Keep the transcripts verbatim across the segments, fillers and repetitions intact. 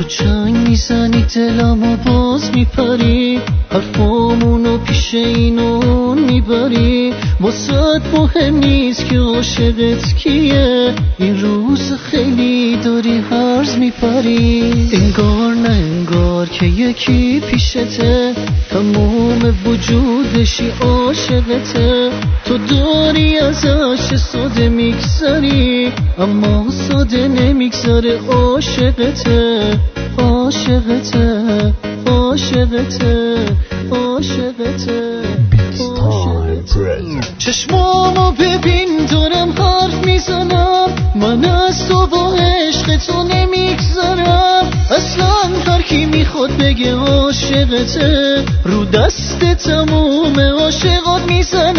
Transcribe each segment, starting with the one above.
چنگ میزنی دلمو باز میپری، حرفامونو پیش این و اون میبری. واسه مهم نیست که عاشقت کیه، این روز خیلی داری هرز میپری. انگار نه انگار که یکی پیشته، تموم وجودشی عاشقته. تو داری ازش ساده میگذری، اما ساده نمیگذره عاشقته. عاشقته عاشقته عاشقته چشمامو ببین دارم حرف میزنم، من از تو با عشق تو نمیگذرم. اصلا هر کی میخواد بگه عاشقته، رو دست تموم عاشقات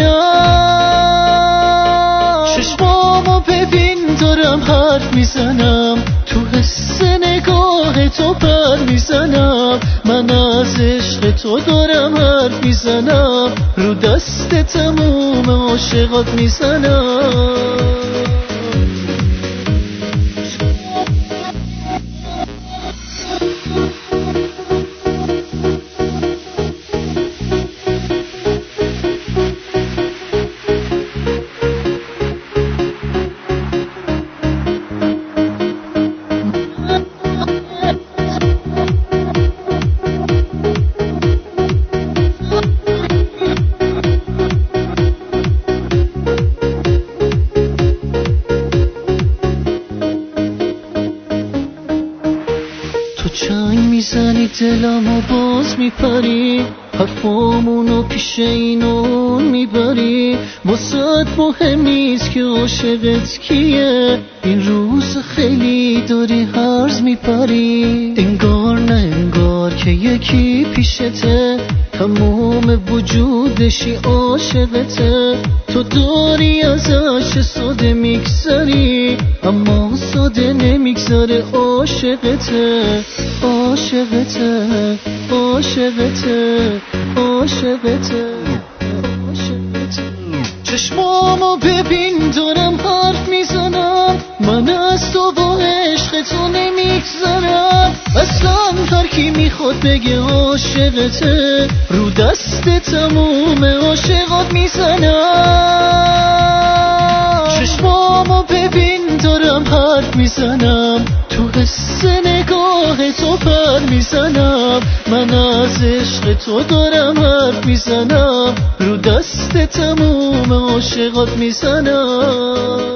میزنم. چشمامو ببین دارم حرف میزنم، تو حس نگاه تو پر میزنم. من از عشق تو دارم حرف میزنم، رو دست تموم عاشقات میزنم. تو چنگ میزنی دلمو باز میپری، حرفامونو پیش این و اون میبری. واسه مهم نیست که عاشقت کیه، این روز خیلی داری هرز میپری. انگار نه انگار که یکی پیشته، تموم وجودشی عاشقته. تو داری ازش ساده میگذری، اما ساده نمیگذره عاشقته. عاشقته عاشقته عاشقته چشمامو ببین دارم حرف میزنم، من از تو با عشق تو نمیگذرم. اصلا هر کی میخواد بگه عاشقته، رو دست تموم عاشقات میزنم. چشمامو ببین دارم حرف میزنم، تو حس نگاه تو پر میزنم. من از عشق تو دارم حرف میزنم، رو دست تموم عاشقات میزنم.